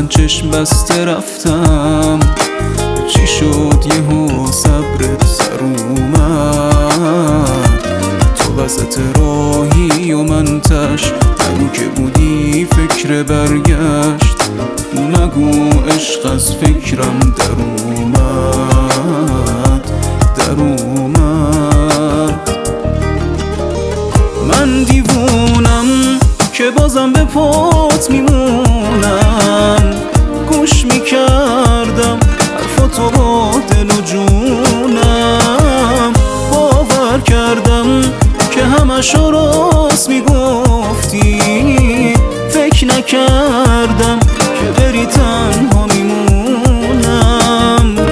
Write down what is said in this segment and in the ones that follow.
من چشم بسته رفتم، چی شد یهو صبرت سر اومد؟ تو وسط راهی و من تش، نگو که بودی فکر برگشت، نگو عشق از فکرم در اومد. من دیوونم که بازم به پات میمونم، گوش میکردم حرفاتو با دل و جونم، باور کردم که همشو راست میگفتی، فکر نکردم که بری تنها میمونم.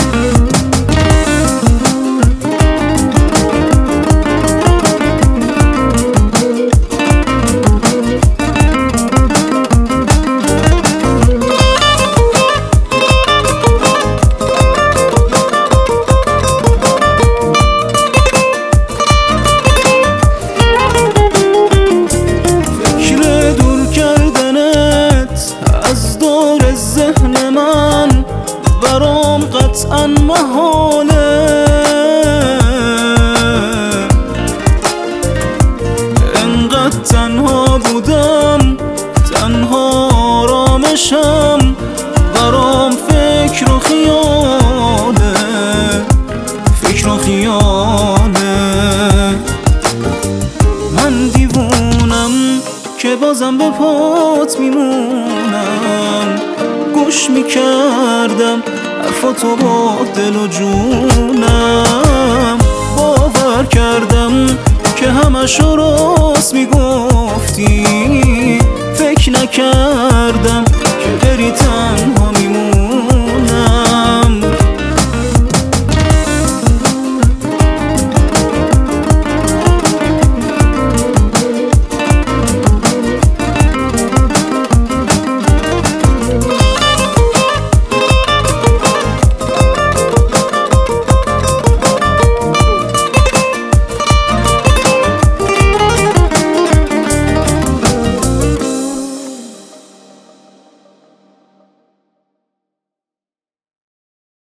ذهن من برام قطعا محاله، انقدر تنها بودم، تنها آرامشم برام فکر و خیاله، فکر و خیاله. من دیوونم که بازم به پات میمونم، گوش میکردم حرفاتو با دل و جونم، باور کردم که همشو راست میگفتی، فکر نکردم که